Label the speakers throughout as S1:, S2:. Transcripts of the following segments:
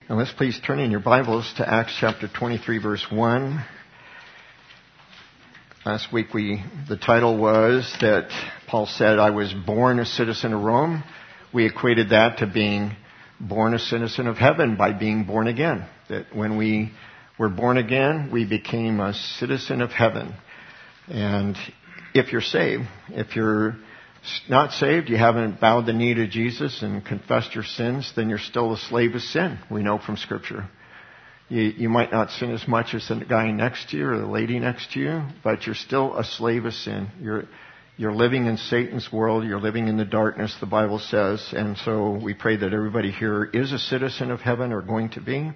S1: Now let's please turn in your Bibles to Acts chapter 23, verse 1. Last week the title was that Paul said, I was born a citizen of Rome. We equated that to being born a citizen of heaven by being born again. That when we were born again, we became a citizen of heaven. And if you're saved, if you're not saved, you haven't bowed the knee to Jesus and confessed your sins, then you're still a slave of sin. We know from Scripture. You might not sin as much as the guy next to you or the lady next to you, but you're still a slave of sin. You're living in Satan's world. You're living in the darkness, the Bible says. And so we pray that everybody here is a citizen of heaven or going to be.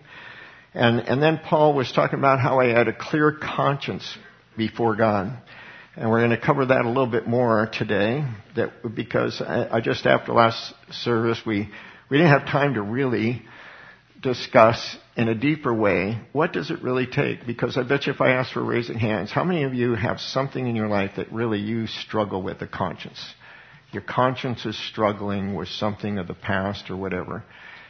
S1: And then Paul was talking about how I had a clear conscience before God. And we're going to cover that a little bit more today, because I just after last service, we didn't have time to really discuss in a deeper way, what does it really take? Because I bet you if I ask for raising hands, how many of you have something in your life that really you struggle with, a conscience? Your conscience is struggling with something of the past or whatever.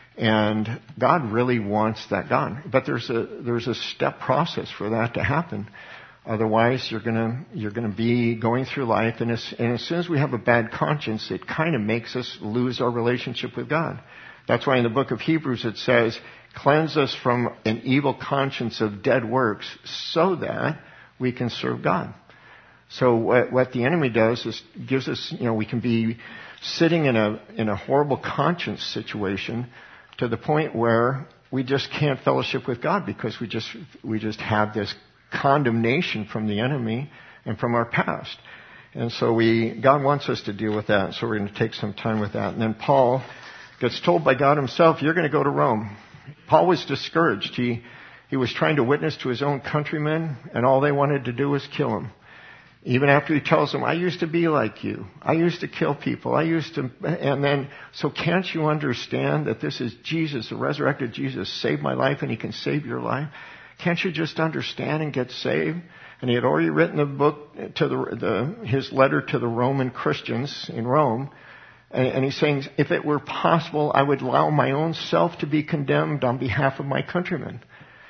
S1: And God really wants that gone. But there's a step process for that to happen. Otherwise, you're gonna be going through life, and as soon as we have a bad conscience, it kind of makes us lose our relationship with God. That's why in the book of Hebrews it says, cleanse us from an evil conscience of dead works so that we can serve God. So what the enemy does is gives us, we can be sitting in a horrible conscience situation to the point where we just can't fellowship with God because we just have this condemnation from the enemy and from our past. And so God wants us to deal with that. So we're going to take some time with that. And then Paul gets told by God himself, you're going to go to Rome. Paul was discouraged. He was trying to witness to his own countrymen, and all they wanted to do was kill him. Even after he tells them, I used to be like you. I used to kill people. So can't you understand that this is Jesus, the resurrected Jesus, saved my life and he can save your life? Can't you just understand and get saved? And he had already written the book his letter to the Roman Christians in Rome. And he's saying, if it were possible, I would allow my own self to be condemned on behalf of my countrymen.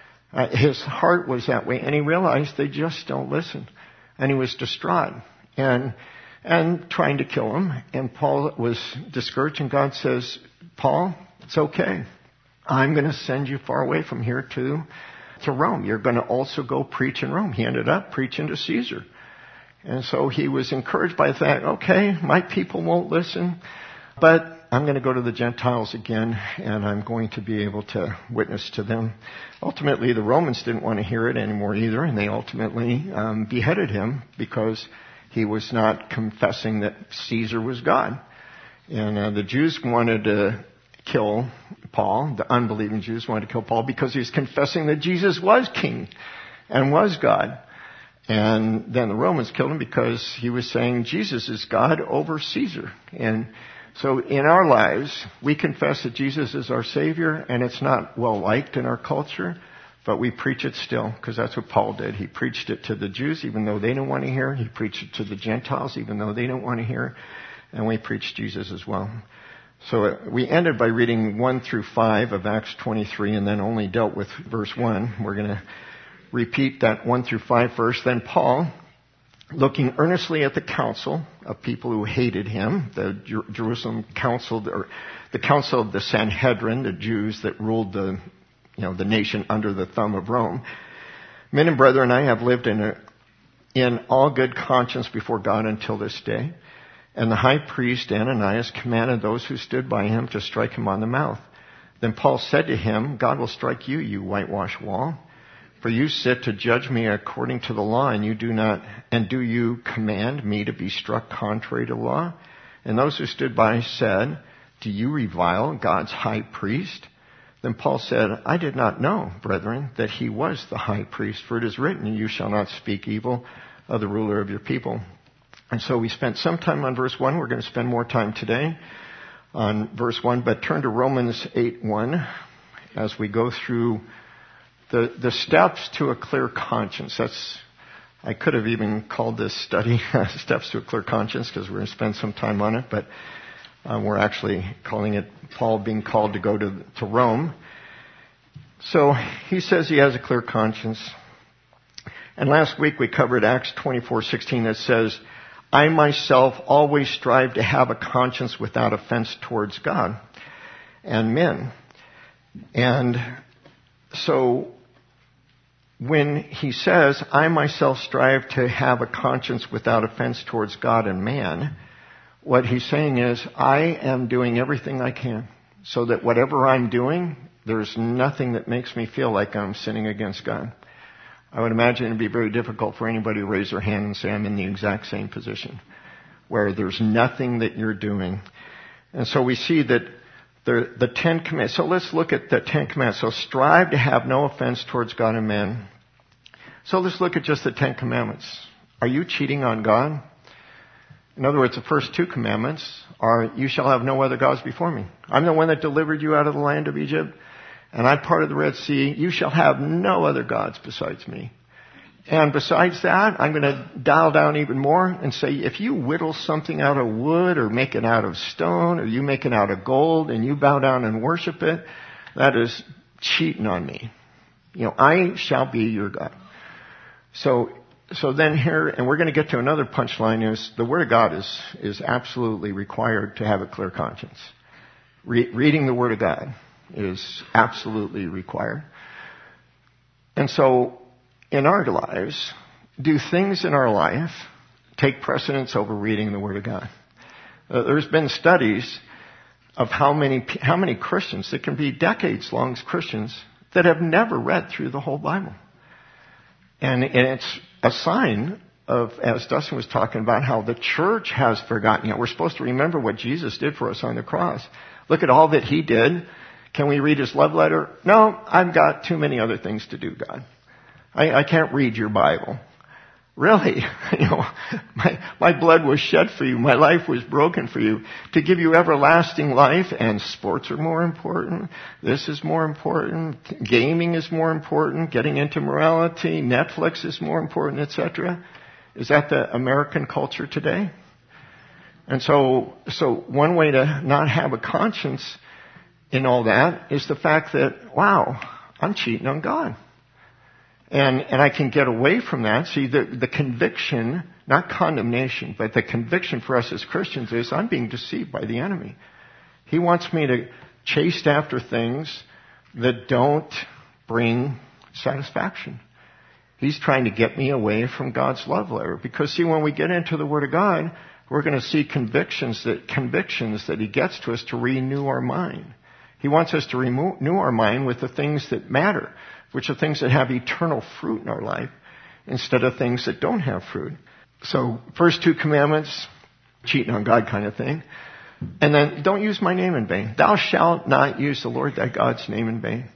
S1: His heart was that way, and he realized they just don't listen. And he was distraught and trying to kill him. And Paul was discouraged, and God says, Paul, it's okay. I'm going to send you far away from here to Rome. You're going to also go preach in Rome. He ended up preaching to Caesar. And so he was encouraged by the fact, okay, my people won't listen, but I'm going to go to the Gentiles again, and I'm going to be able to witness to them. Ultimately, the Romans didn't want to hear it anymore either, and they ultimately beheaded him because he was not confessing that Caesar was God. And the Jews wanted to kill Paul. The unbelieving Jews wanted to kill Paul because he was confessing that Jesus was king and was God. And then the Romans killed him because he was saying Jesus is God over Caesar. And so in our lives, we confess that Jesus is our Savior, and it's not well liked in our culture, but we preach it still, because that's what Paul did. He preached it to the Jews even though they didn't want to hear. He preached it to the Gentiles even though they didn't want to hear. And we preach Jesus as well. So we ended by reading 1 through 5 of Acts 23 and then only dealt with verse 1. We're going to repeat that 1 through 5 verse. Then Paul, looking earnestly at the council of people who hated him, the Jerusalem council, or the council of the Sanhedrin, the Jews that ruled the nation under the thumb of Rome. Men and brethren, I have lived in all good conscience before God until this day. And the high priest Ananias commanded those who stood by him to strike him on the mouth. Then Paul said to him, God will strike you, you whitewashed wall. For you sit to judge me according to the law, and do you command me to be struck contrary to law? And those who stood by said, do you revile God's high priest? Then Paul said, I did not know, brethren, that he was the high priest, for it is written, you shall not speak evil of the ruler of your people. And so we spent some time on verse 1. We're going to spend more time today on verse 1, but turn to Romans 8:1 as we go through the steps to a clear conscience. I could have even called this study Steps to a Clear Conscience, because we're going to spend some time on it, but we're actually calling it Paul being called to go to Rome. So he says he has a clear conscience. And last week we covered Acts 24:16 that says, I myself always strive to have a conscience without offense towards God and men. And so when he says, I myself strive to have a conscience without offense towards God and man, what he's saying is, I am doing everything I can so that whatever I'm doing, there's nothing that makes me feel like I'm sinning against God. I would imagine it'd be very difficult for anybody to raise their hand and say, I'm in the exact same position, where there's nothing that you're doing. And so we see that the Ten Commandments. So let's look at the Ten Commandments. So strive to have no offense towards God and men. So let's look at just the Ten Commandments. Are you cheating on God? In other words, the first two commandments are, you shall have no other gods before me. I'm the one that delivered you out of the land of Egypt, and I parted the Red Sea. You shall have no other gods besides me. And besides that, I'm going to dial down even more and say, if you whittle something out of wood or make it out of stone or you make it out of gold and you bow down and worship it, that is cheating on me. I shall be your God. So then here, and we're going to get to another punchline, is the Word of God is absolutely required to have a clear conscience. Reading the Word of God is absolutely required. And so, in our lives, do things in our life take precedence over reading the Word of God? There's been studies of how many Christians, that can be decades-long Christians, that have never read through the whole Bible. And it's a sign of, as Dustin was talking about, how the church has forgotten. We're supposed to remember what Jesus did for us on the cross. Look at all that He did. Can we read His love letter? No, I've got too many other things to do, God. I can't read your Bible. Really? My blood was shed for you. My life was broken for you to give you everlasting life, and sports are more important. This is more important. Gaming is more important. Getting into morality. Netflix is more important, etc. Is that the American culture today? And so one way to not have a conscience in all that is the fact that, wow, I'm cheating on God. And I can get away from that. See, the conviction, not condemnation, but the conviction for us as Christians is, I'm being deceived by the enemy. He wants me to chase after things that don't bring satisfaction. He's trying to get me away from God's love letter. Because see, when we get into the Word of God, we're going to see convictions that He gets to us to renew our mind. He wants us to renew our mind with the things that matter, which are things that have eternal fruit in our life, instead of things that don't have fruit. So, first two commandments, cheating on God kind of thing. And then, don't use my name in vain. Thou shalt not use the Lord thy God's name in vain.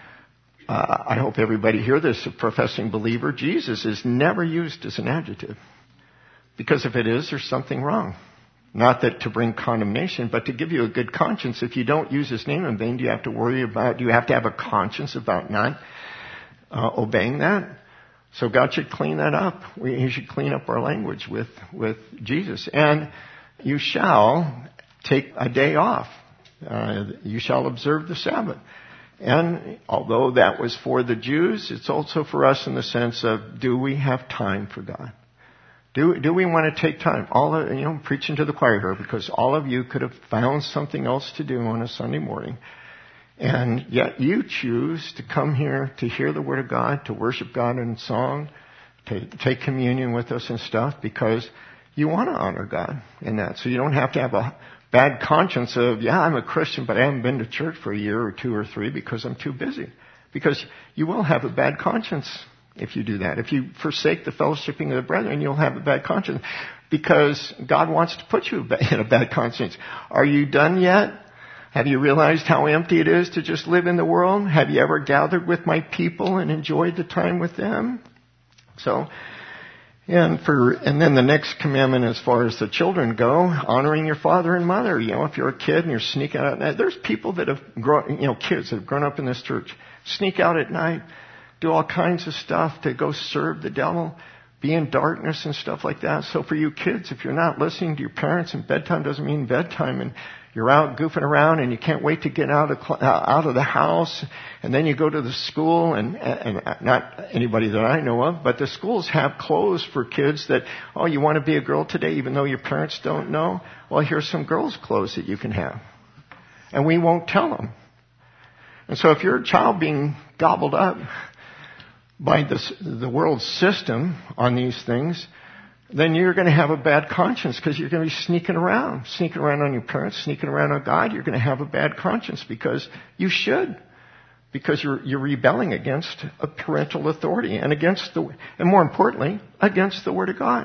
S1: I hope everybody here that's a professing believer, Jesus is never used as an adjective. Because if it is, there's something wrong. Not that to bring condemnation, but to give you a good conscience. If you don't use His name in vain, do you have to have a conscience about not obeying that? So God should clean that up. He should clean up our language with Jesus. And you shall take a day off. You shall observe the Sabbath. And although that was for the Jews, it's also for us in the sense of, do we have time for God? Do we want to take time? Preaching to the choir here, because all of you could have found something else to do on a Sunday morning. And yet you choose to come here to hear the Word of God, to worship God in song, to take communion with us and stuff, because you want to honor God in that. So you don't have to have a bad conscience of, I'm a Christian, but I haven't been to church for a year or two or three because I'm too busy. Because you will have a bad conscience if you do that. If you forsake the fellowshipping of the brethren, you'll have a bad conscience. Because God wants to put you in a bad conscience. Are you done yet? Have you realized how empty it is to just live in the world? Have you ever gathered with my people and enjoyed the time with them? So, and then the next commandment as far as the children go, honoring your father and mother. If you're a kid and you're sneaking out at night, there's people that have kids that have grown up in this church, sneak out at night, do all kinds of stuff to go serve the devil, be in darkness and stuff like that. So for you kids, if you're not listening to your parents and bedtime doesn't mean bedtime, and you're out goofing around and you can't wait to get out of the house, and then you go to the school, and not anybody that I know of, but the schools have clothes for kids that, oh, you want to be a girl today even though your parents don't know? Well, here's some girls' clothes that you can have. And we won't tell them. And so if you're a child being gobbled up by the world system on these things, then you're going to have a bad conscience because you're going to be sneaking around on your parents, sneaking around on God. You're going to have a bad conscience because you should, because you're rebelling against a parental authority and more importantly, against the Word of God.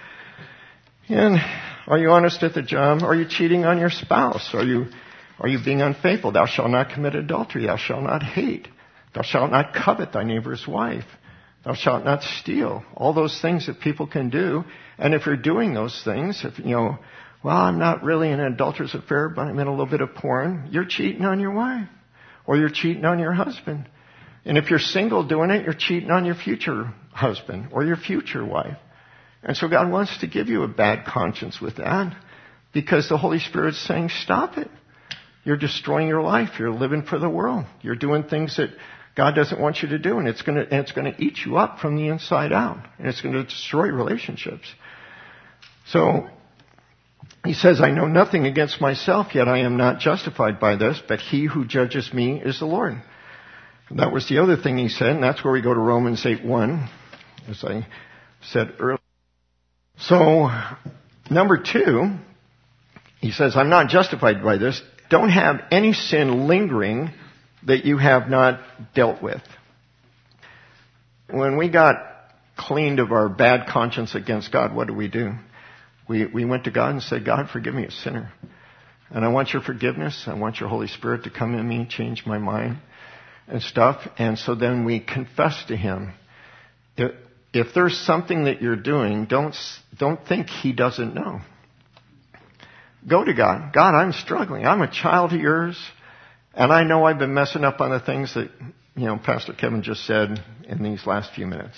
S1: And are you honest at the job? Are you cheating on your spouse? Are you being unfaithful? Thou shalt not commit adultery. Thou shalt not hate. Thou shalt not covet thy neighbor's wife. Thou shalt not steal. All those things that people can do. And if you're doing those things, well, I'm not really in an adulterous affair, but I'm in a little bit of porn, you're cheating on your wife. Or you're cheating on your husband. And if you're single doing it, you're cheating on your future husband or your future wife. And so God wants to give you a bad conscience with that, because the Holy Spirit's saying, stop it. You're destroying your life. You're living for the world. You're doing things that God doesn't want you to do, and it's going to eat you up from the inside out, and it's going to destroy relationships. So he says, I know nothing against myself, yet I am not justified by this, but he who judges me is the Lord. And that was the other thing he said, and that's where we go to Romans 8:1, as I said earlier. So, number 2, he says, I'm not justified by this. Don't have any sin lingering that you have not dealt with. When we got cleaned of our bad conscience against God, what do? We went to God and said, God, forgive me, a sinner. And I want your forgiveness. I want your Holy Spirit to come in me, change my mind and stuff. And so then we confess to Him. If there's something that you're doing, don't think He doesn't know. Go to God. God, I'm struggling. I'm a child of yours. And I know I've been messing up on the things that, Pastor Kevin just said in these last few minutes.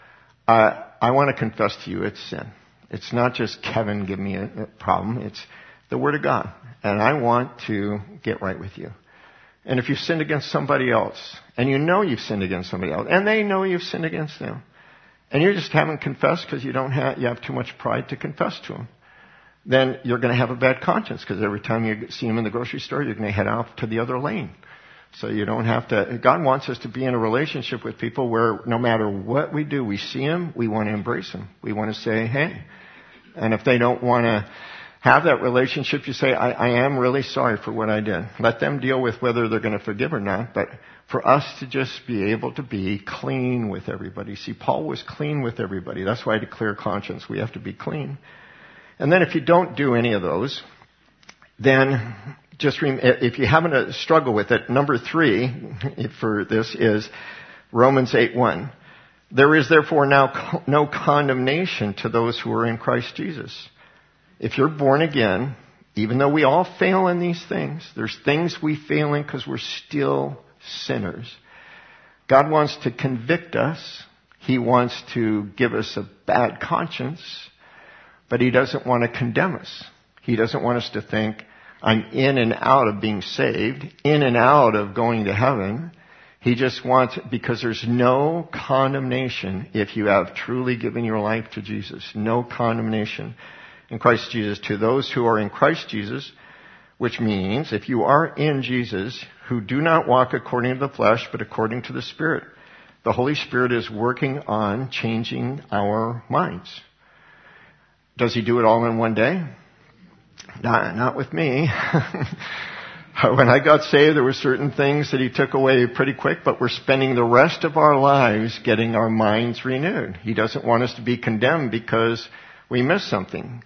S1: I want to confess to you it's sin. It's not just Kevin give me a problem. It's the Word of God. And I want to get right with you. And if you've sinned against somebody else, and you know you've sinned against somebody else, and they know you've sinned against them, and you just haven't confessed because you have too much pride to confess to them, then you're going to have a bad conscience, because every time you see him in the grocery store, you're going to head off to the other lane. So you don't have to. God wants us to be in a relationship with people where no matter what we do, we see him, we want to embrace him. We want to say, hey. And if they don't want to have that relationship, you say, I am really sorry for what I did. Let them deal with whether they're going to forgive or not. But for us to just be able to be clean with everybody. See, Paul was clean with everybody. That's why to clear conscience, we have to be clean. And then if you don't do any of those, then if you haven't a struggle with it, number 3 for this is Romans 8:1. There is therefore now no condemnation to those who are in Christ Jesus. If you're born again, even though we all fail in these things, there's things we fail in because we're still sinners. God wants to convict us. He wants to give us a bad conscience. But He doesn't want to condemn us. He doesn't want us to think, I'm in and out of being saved, in and out of going to heaven. He just wants, because there's no condemnation if you have truly given your life to Jesus. No condemnation in Christ Jesus to those who are in Christ Jesus, which means if you are in Jesus, who do not walk according to the flesh, but according to the Spirit. The Holy Spirit is working on changing our minds. Does He do it all in one day? Not with me. When I got saved, there were certain things that He took away pretty quick, but we're spending the rest of our lives getting our minds renewed. He doesn't want us to be condemned because we missed something.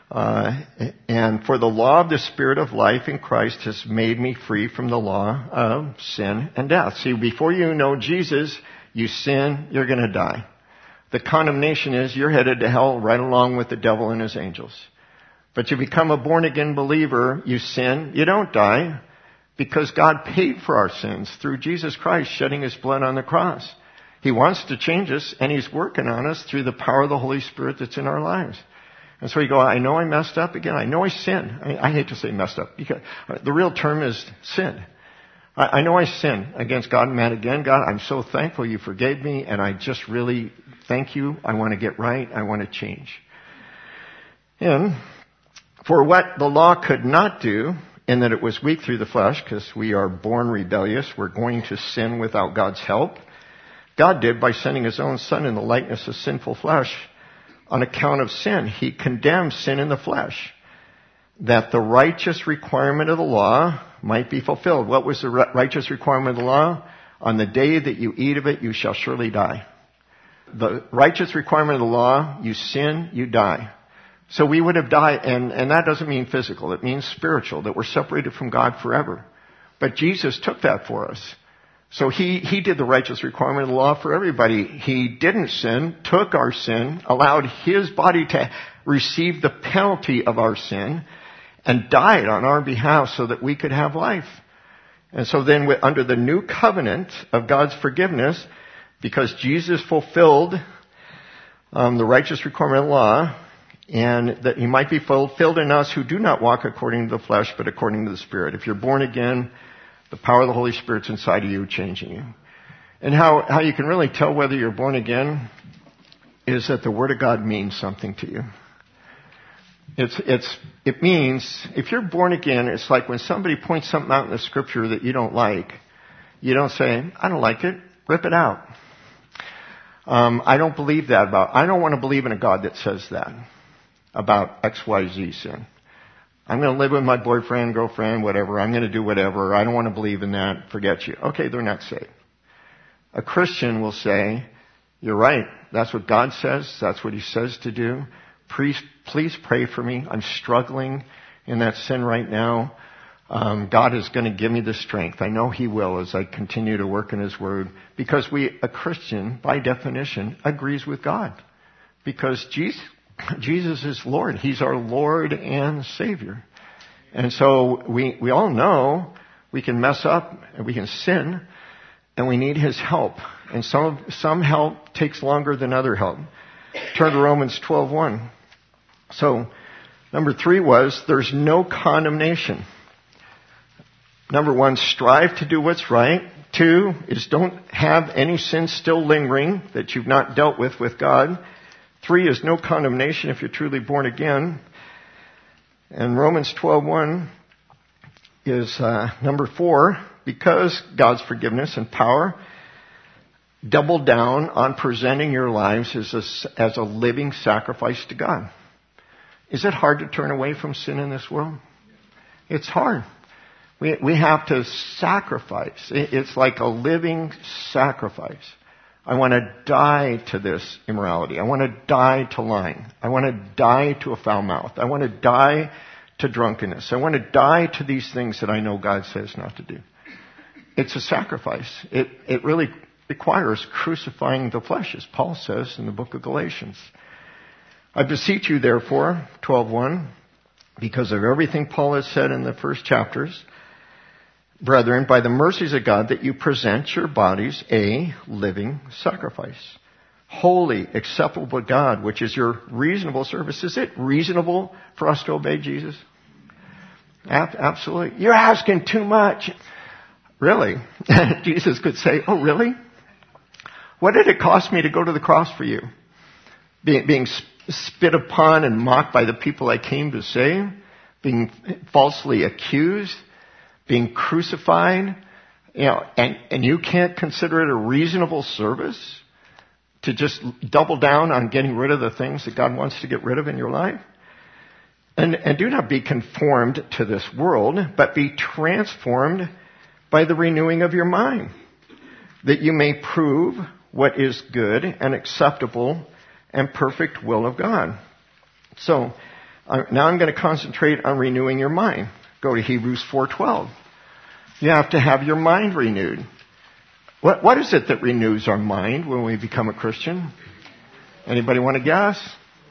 S1: And for the law of the Spirit of life in Christ has made me free from the law of sin and death. See, before you know Jesus, you sin, you're going to die. The condemnation is you're headed to hell right along with the devil and his angels. But you become a born-again believer, you sin, you don't die, because God paid for our sins through Jesus Christ shedding His blood on the cross. He wants to change us, and He's working on us through the power of the Holy Spirit that's in our lives. And so you go, I know I messed up again. I know I sin. I hate to say messed up because the real term is sin. I know I sin against God and man again. God, I'm so thankful you forgave me, and I just really thank you. I want to get right. I want to change. And for what the law could not do, in that it was weak through the flesh, because we are born rebellious, we're going to sin without God's help, God did by sending his own Son in the likeness of sinful flesh on account of sin. He condemned sin in the flesh, that the righteous requirement of the law might be fulfilled. What was the righteous requirement of the law? On the day that you eat of it, you shall surely die. The righteous requirement of the law, you sin, you die. So we would have died, and that doesn't mean physical. It means spiritual, that we're separated from God forever. But Jesus took that for us. So he did the righteous requirement of the law for everybody. He didn't sin, took our sin, allowed his body to receive the penalty of our sin, and died on our behalf so that we could have life. And so then under the new covenant of God's forgiveness, because Jesus fulfilled the righteous requirement of the law, and that he might be fulfilled in us who do not walk according to the flesh, but according to the Spirit. If you're born again, the power of the Holy Spirit's inside of you, changing you. And how you can really tell whether you're born again is that the Word of God means something to you. It means, if you're born again, it's like when somebody points something out in the Scripture that you don't like, you don't say, I don't like it, rip it out. I don't believe that I don't want to believe in a God that says that about XYZ sin. I'm going to live with my boyfriend, girlfriend, whatever. I'm going to do whatever. I don't want to believe in that. Forget you. Okay, they're not saved. A Christian will say, you're right. That's what God says. That's what he says to do. Please pray for me. I'm struggling in that sin right now. God is going to give me the strength. I know he will as I continue to work in his word. Because a Christian, by definition, agrees with God. Because Jesus is Lord. He's our Lord and Savior. And so we all know we can mess up and we can sin and we need his help. And some help takes longer than other help. Turn to Romans 12:1. So, number 3 was, there's no condemnation. Number 1, strive to do what's right. 2 is don't have any sin still lingering that you've not dealt with God. 3 is no condemnation if you're truly born again. And Romans 12:1 is number 4, because God's forgiveness and power, double down on presenting your lives as a living sacrifice to God. Is it hard to turn away from sin in this world? It's hard. We have to sacrifice. It's like a living sacrifice. I want to die to this immorality. I want to die to lying. I want to die to a foul mouth. I want to die to drunkenness. I want to die to these things that I know God says not to do. It's a sacrifice. It really requires crucifying the flesh, as Paul says in the book of Galatians. I beseech you, therefore, 12:1, because of everything Paul has said in the first chapters, brethren, by the mercies of God, that you present your bodies a living sacrifice, holy, acceptable to God, which is your reasonable service. Is it reasonable for us to obey Jesus? Absolutely. You're asking too much. Really? Jesus could say, oh, really? What did it cost me to go to the cross for you? Being spit upon and mocked by the people I came to save, being falsely accused, being crucified, and you can't consider it a reasonable service to just double down on getting rid of the things that God wants to get rid of in your life? And do not be conformed to this world, but be transformed by the renewing of your mind, that you may prove what is good and acceptable and perfect will of God. So, now I'm going to concentrate on renewing your mind. Go to Hebrews 4:12. You have to have your mind renewed. What is it that renews our mind when we become a Christian? Anybody want to guess?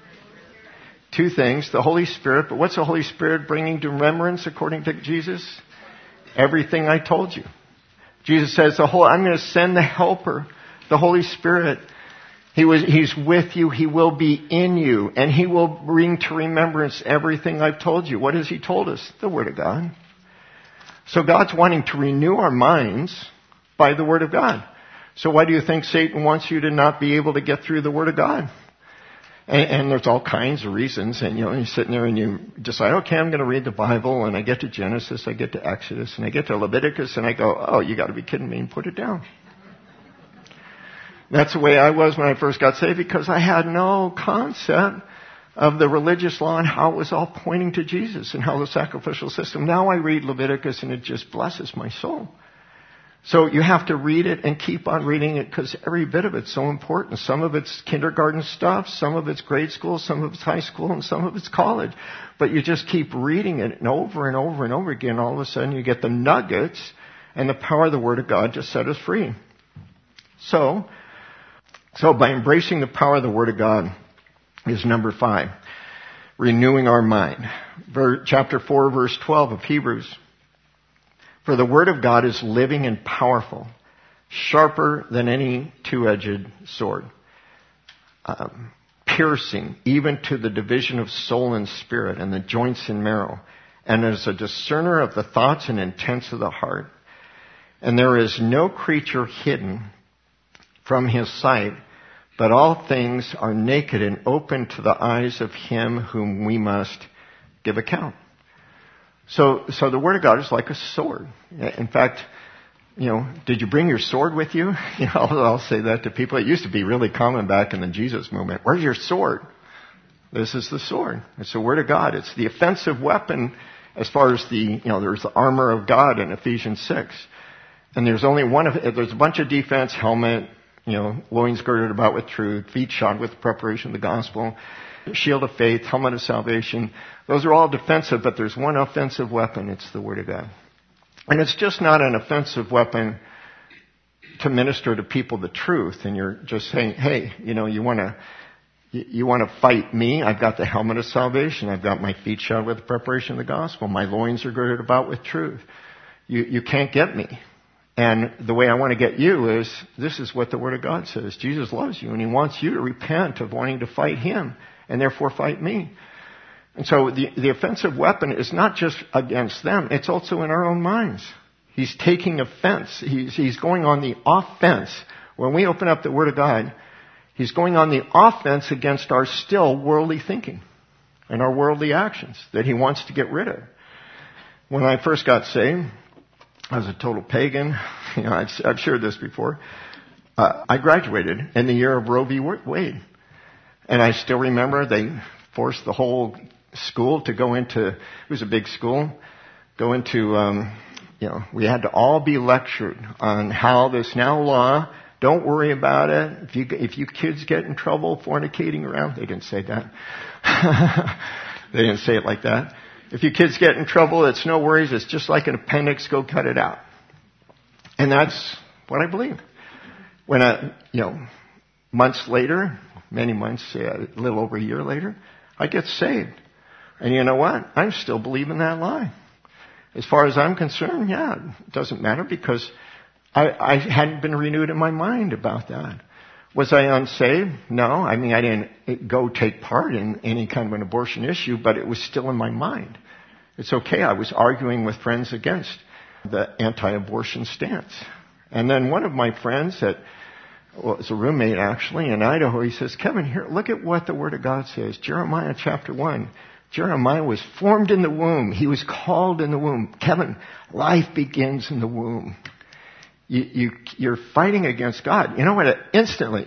S1: 2 things. The Holy Spirit. But what's the Holy Spirit bringing to remembrance according to Jesus? Everything I told you. Jesus says, I'm going to send the Helper, the Holy Spirit, He's with you. He will be in you. And He will bring to remembrance everything I've told you. What has He told us? The Word of God. So God's wanting to renew our minds by the Word of God. So why do you think Satan wants you to not be able to get through the Word of God? And there's all kinds of reasons. And, you're sitting there and you decide, okay, I'm going to read the Bible. And I get to Genesis, I get to Exodus, and I get to Leviticus, and I go, oh, you got to be kidding me, and put it down. That's the way I was when I first got saved, because I had no concept of the religious law and how it was all pointing to Jesus and how the sacrificial system. Now I read Leviticus and it just blesses my soul. So you have to read it and keep on reading it, because every bit of it's so important. Some of it's kindergarten stuff, some of it's grade school, some of it's high school, and some of it's college. But you just keep reading it and over and over and over again. All of a sudden you get the nuggets and the power of the Word of God to set us free. So by embracing the power of the Word of God is number 5. Renewing our mind. Chapter 4, verse 12 of Hebrews. For the Word of God is living and powerful, sharper than any two-edged sword, piercing even to the division of soul and spirit and the joints and marrow, and is a discerner of the thoughts and intents of the heart. And there is no creature hidden from His sight, but all things are naked and open to the eyes of Him whom we must give account. So the Word of God is like a sword. In fact, did you bring your sword with you? I'll say that to people. It used to be really common back in the Jesus movement. Where's your sword? This is the sword. It's the Word of God. It's the offensive weapon as far as there's the armor of God in Ephesians 6. And there's only there's a bunch of defense, helmet, loins girded about with truth, feet shod with the preparation of the gospel, shield of faith, helmet of salvation. Those are all defensive, but there's one offensive weapon. It's the Word of God. And it's just not an offensive weapon to minister to people the truth. And you're just saying, hey, you want to fight me? I've got the helmet of salvation. I've got my feet shod with the preparation of the gospel. My loins are girded about with truth. You can't get me. And the way I want to get you is, this is what the Word of God says. Jesus loves you, and He wants you to repent of wanting to fight Him, and therefore fight me. And so the offensive weapon is not just against them, it's also in our own minds. He's taking offense. He's going on the offense. When we open up the Word of God, He's going on the offense against our still worldly thinking and our worldly actions that He wants to get rid of. When I first got saved, I was a total pagan. I've shared this before. I graduated in the year of Roe v. Wade. And I still remember they forced the whole school to go into, it was a big school, go into, we had to all be lectured on how this now law, don't worry about it. If you kids get in trouble fornicating around, they didn't say that. They didn't say it like that. If you kids get in trouble, it's no worries. It's just like an appendix. Go cut it out. And that's what I believe. When months later, many months, a little over a year later, I get saved. And you know what? I'm still believing that lie. As far as I'm concerned, it doesn't matter, because I hadn't been renewed in my mind about that. Was I unsaved? No. I didn't go take part in any kind of an abortion issue, but it was still in my mind. It's okay. I was arguing with friends against the anti-abortion stance. And then one of my friends was a roommate actually in Idaho, he says, Kevin, here, look at what the Word of God says. Jeremiah chapter 1. Jeremiah was formed in the womb. He was called in the womb. Kevin, life begins in the womb. You're fighting against God. You know what? Instantly,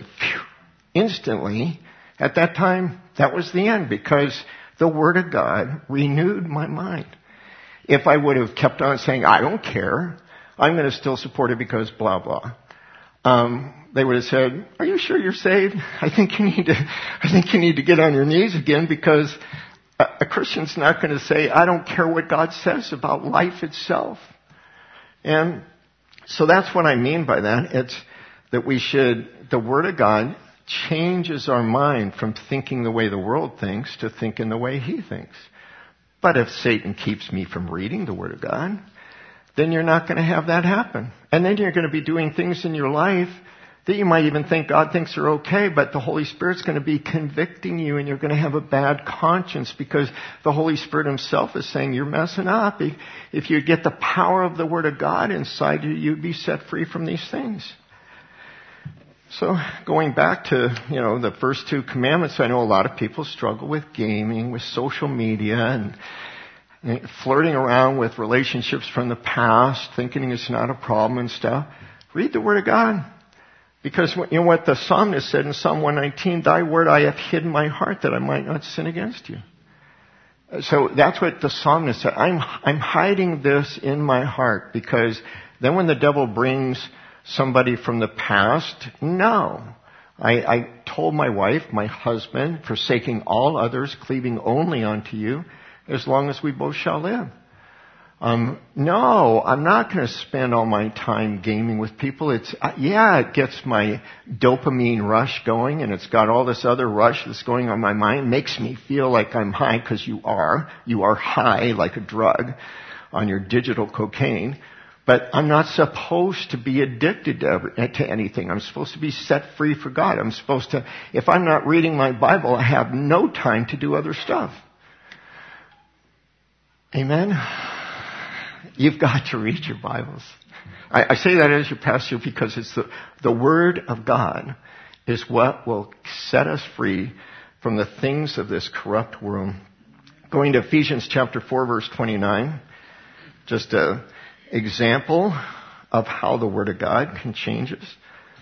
S1: at that time, that was the end, because the Word of God renewed my mind. If I would have kept on saying, I don't care, I'm going to still support it because blah, blah. They would have said, are you sure you're saved? I think you need to get on your knees again, because a Christian's not going to say, I don't care what God says about life itself. And so that's what I mean by that. It's that the Word of God changes our mind from thinking the way the world thinks to thinking the way He thinks. But if Satan keeps me from reading the Word of God, then you're not going to have that happen. And then you're going to be doing things in your life that you might even think God thinks are okay, but the Holy Spirit's going to be convicting you and you're going to have a bad conscience because the Holy Spirit himself is saying you're messing up. If you get the power of the Word of God inside you, you'd be set free from these things. So going back to, the first two commandments, I know a lot of people struggle with gaming, with social media, and flirting around with relationships from the past, thinking it's not a problem and stuff. Read the Word of God. Because what the psalmist said in Psalm 119, thy word I have hid in my heart that I might not sin against you. So that's what the psalmist said. I'm hiding this in my heart because then when the devil brings somebody from the past, no. I told my wife, my husband, forsaking all others, cleaving only unto you, as long as we both shall live. No, I'm not going to spend all my time gaming with people. It gets my dopamine rush going, and it's got all this other rush that's going on my mind. It makes me feel like I'm high, because you are high like a drug on your digital cocaine. But I'm not supposed to be addicted to anything. I'm supposed to be set free for God. If I'm not reading my Bible, I have no time to do other stuff. Amen? You've got to read your Bibles. I say that as your pastor because it's the Word of God is what will set us free from the things of this corrupt world. Going to Ephesians chapter 4, verse 29, just an example of how the Word of God can change us.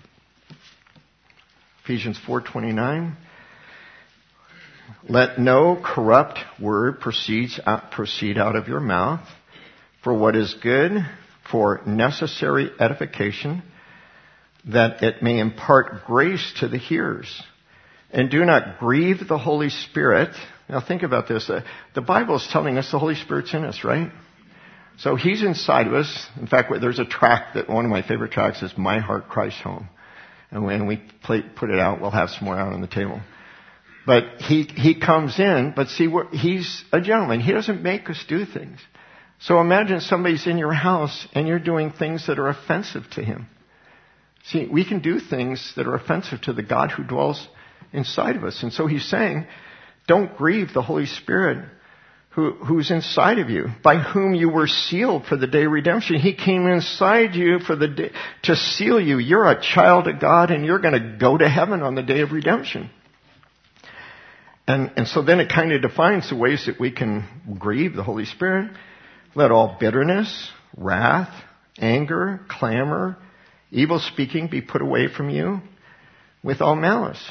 S1: Ephesians 4:29. Let no corrupt word proceed out of your mouth, for what is good, for necessary edification, that it may impart grace to the hearers. And do not grieve the Holy Spirit. Now think about this. The Bible is telling us the Holy Spirit's in us, right? So He's inside of us. In fact, there's a track one of my favorite tracks is My Heart Cries Home. And when we put it out, we'll have some more out on the table. But He comes in, but see, He's a gentleman. He doesn't make us do things. So imagine somebody's in your house and you're doing things that are offensive to Him. See, we can do things that are offensive to the God who dwells inside of us. And so He's saying, don't grieve the Holy Spirit who's inside of you, by whom you were sealed for the day of redemption. He came inside you for the day to seal you. You're a child of God and you're going to go to heaven on the day of redemption. And so then it kind of defines the ways that we can grieve the Holy Spirit. Let all bitterness, wrath, anger, clamor, evil speaking be put away from you with all malice.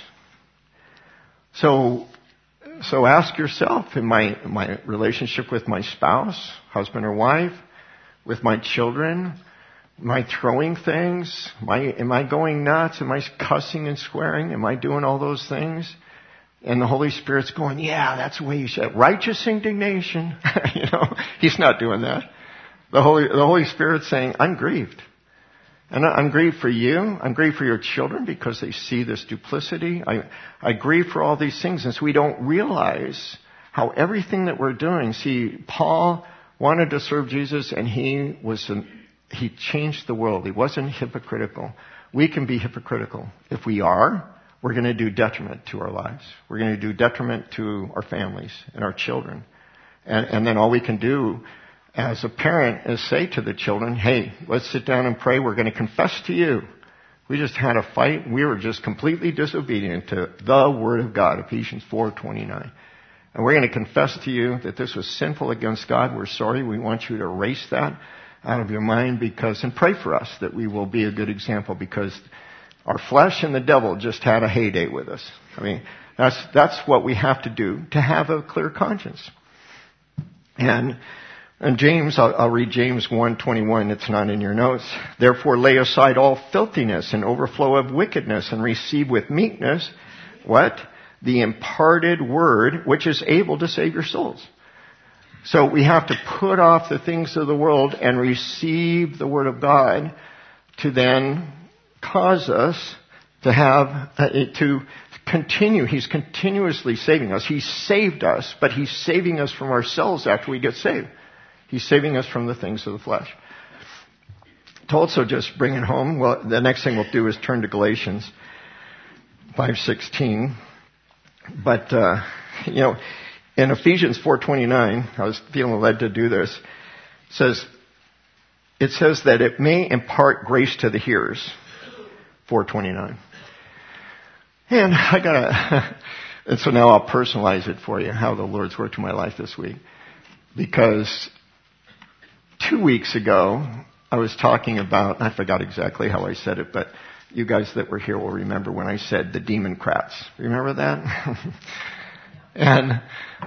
S1: So ask yourself, in my relationship with my spouse, husband or wife, with my children, am I throwing things? Am I going nuts? Am I cussing and swearing? Am I doing all those things? And the Holy Spirit's going, yeah, that's the way you say it. Righteous indignation. He's not doing that. The Holy Spirit's saying, I'm grieved. And I'm grieved for you. I'm grieved for your children because they see this duplicity. I grieve for all these things. And so we don't realize how everything that we're doing. See, Paul wanted to serve Jesus and he changed the world. He wasn't hypocritical. We can be hypocritical. If we are, we're going to do detriment to our lives. We're going to do detriment to our families and our children. And then all we can do as a parent is say to the children, hey, let's sit down and pray. We're going to confess to you. We just had a fight. We were just completely disobedient to the Word of God, Ephesians 4:29. And we're going to confess to you that this was sinful against God. We're sorry. We want you to erase that out of your mind and pray for us that we will be a good example, because our flesh and the devil just had a heyday with us. I mean, that's what we have to do to have a clear conscience. And James, I'll read James 1:21. It's not in your notes. Therefore lay aside all filthiness and overflow of wickedness, and receive with meekness, what? The imparted word, which is able to save your souls. So we have to put off the things of the world and receive the Word of God to then cause us to have, to continue. He's continuously saving us. He's saved us, but He's saving us from ourselves after we get saved. He's saving us from the things of the flesh. To also just bring it home, well, the next thing we'll do is turn to Galatians 5:16. But, in Ephesians 4:29, I was feeling led to do this, it says that it may impart grace to the hearers. 4:29. And and so now I'll personalize it for you, how the Lord's worked in my life this week. Because 2 weeks ago, I was talking about, I forgot exactly how I said it, but you guys that were here will remember when I said the Democrats. Remember that? And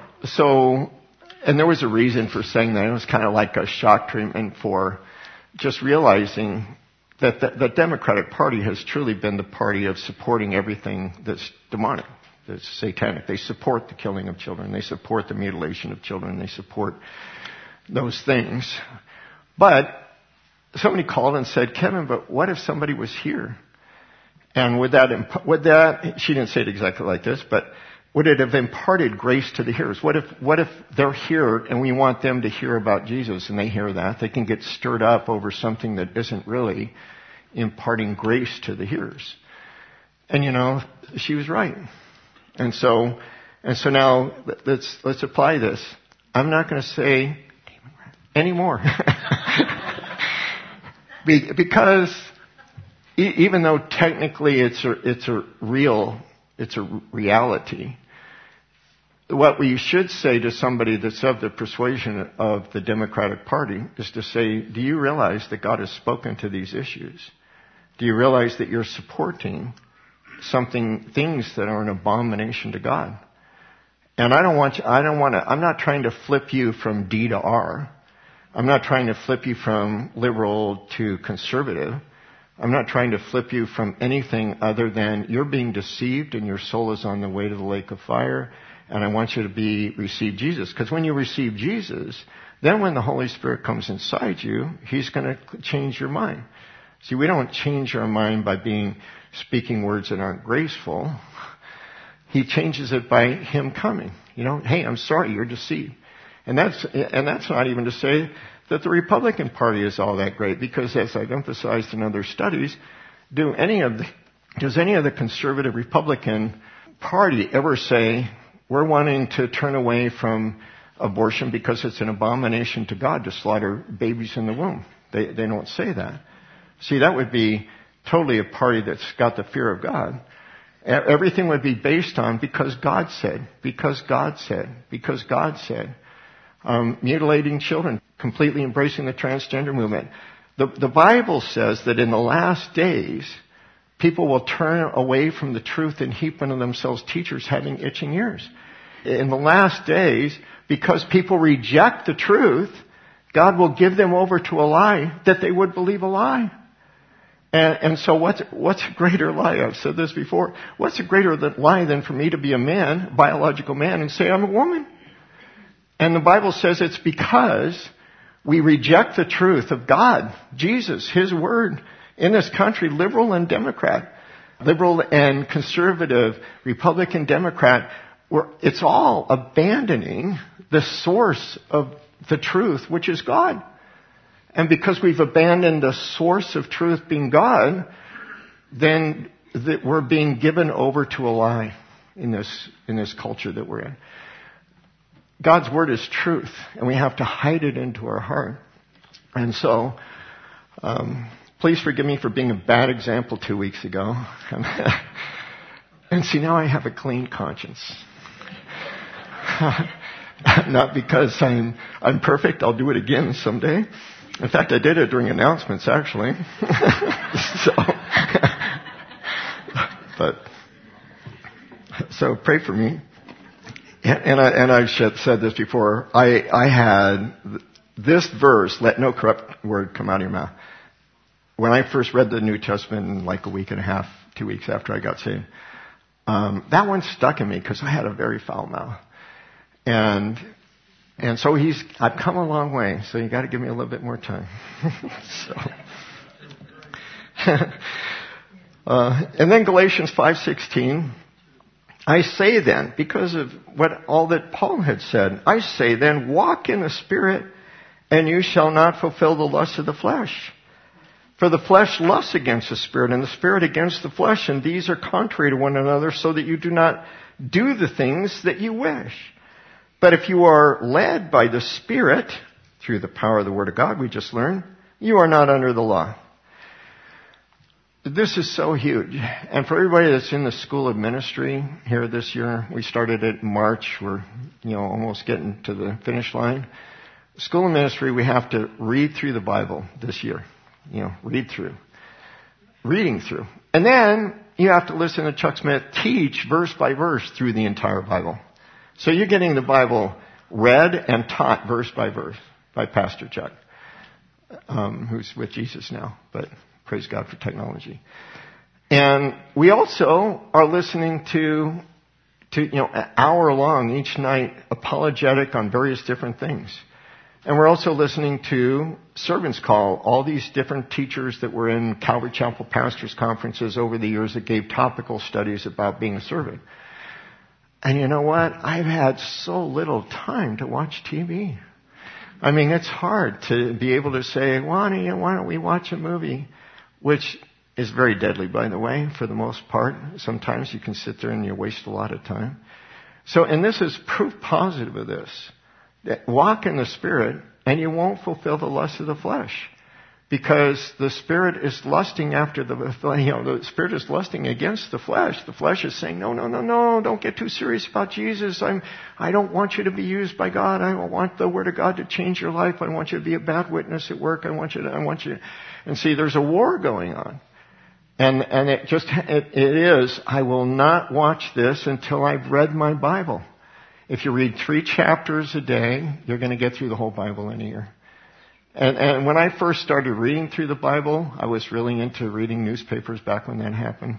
S1: there was a reason for saying that. It was kind of like a shock treatment for just realizing that the Democratic Party has truly been the party of supporting everything that's demonic, that's satanic. They support the killing of children. They support the mutilation of children. They support those things. But somebody called and said, Kevin, but what if somebody was here? And would that, she didn't say it exactly like this, but would it have imparted grace to the hearers? What if they're here and we want them to hear about Jesus and they hear that? They can get stirred up over something that isn't really imparting grace to the hearers. And she was right. And so now let's apply this. I'm not going to say anymore. Because even though technically it's a reality, what we should say to somebody that's of the persuasion of the Democratic Party is to say, do you realize that God has spoken to these issues? Do you realize that you're supporting things that are an abomination to God? And I'm not trying to flip you from D to R. I'm not trying to flip you from liberal to conservative. I'm not trying to flip you from anything other than you're being deceived and your soul is on the way to the lake of fire, and I want you to receive Jesus. Because when you receive Jesus, then when the Holy Spirit comes inside you, He's going to change your mind. See, we don't change our mind by speaking words that aren't graceful. He changes it by Him coming. Hey, I'm sorry, you're deceived. And that's not even to say that the Republican Party is all that great, because as I've emphasized in other studies, does any of the conservative Republican Party ever say, we're wanting to turn away from abortion because it's an abomination to God to slaughter babies in the womb? They don't say that. See, that would be totally a party that's got the fear of God. Everything would be based on because God said, because God said, because God said. Mutilating children, completely embracing the transgender movement. The Bible says that in the last days, people will turn away from the truth and heap unto themselves teachers having itching ears. In the last days, because people reject the truth, God will give them over to a lie that they would believe a lie. And so what's a greater lie? I've said this before. What's a greater lie than for me to be a man, biological man, and say I'm a woman? And the Bible says it's because we reject the truth of God, Jesus, His Word, in this country, liberal and Democrat, liberal and conservative, Republican, Democrat, it's all abandoning the source of the truth, which is God. And because we've abandoned the source of truth being God, then we're being given over to a lie in this culture that we're in. God's Word is truth, and we have to hide it into our heart. And so, please forgive me for being a bad example 2 weeks ago. And see, now I have a clean conscience. Not because I'm perfect. I'll do it again someday. In fact, I did it during announcements, actually. So pray for me. And I've said this before. I had this verse, let no corrupt word come out of your mouth. When I first read the New Testament, like a week and a half, 2 weeks after I got saved, that one stuck in me because I had a very foul mouth. And so I've come a long way, so you got to give me a little bit more time. And then Galatians 5:16. I say then, because of all that Paul had said, I say then, walk in the Spirit, and you shall not fulfill the lust of the flesh. For the flesh lusts against the Spirit, and the Spirit against the flesh, and these are contrary to one another, so that you do not do the things that you wish. But if you are led by the Spirit, through the power of the Word of God we just learned, you are not under the law. This is so huge. And for everybody that's in the School of Ministry here this year, we started it in March. We're, almost getting to the finish line. School of Ministry, we have to read through the Bible this year. Reading through. And then you have to listen to Chuck Smith teach verse by verse through the entire Bible. So you're getting the Bible read and taught verse by verse by Pastor Chuck, who's with Jesus now, but praise God for technology. And we also are listening to an hour long each night apologetic on various different things. And we're also listening to Servants Call, all these different teachers that were in Calvary Chapel Pastors Conferences over the years that gave topical studies about being a servant. And you know what? I've had so little time to watch TV. I mean, it's hard to be able to say, why don't we watch a movie? Which is very deadly, by the way, for the most part. Sometimes you can sit there and you waste a lot of time. So, and this is proof positive of this. Walk in the Spirit, and you won't fulfill the lust of the flesh. Because the Spirit is lusting after the Spirit is lusting against the flesh. The flesh is saying, no, don't get too serious about Jesus. I don't want you to be used by God. I don't want the Word of God to change your life. I want you to be a bad witness at work. I want you. And see, there's a war going on. And it is, I will not watch this until I've read my Bible. If you read 3 chapters a day, you're going to get through the whole Bible in a year. And when I first started reading through the Bible, I was really into reading newspapers back when that happened.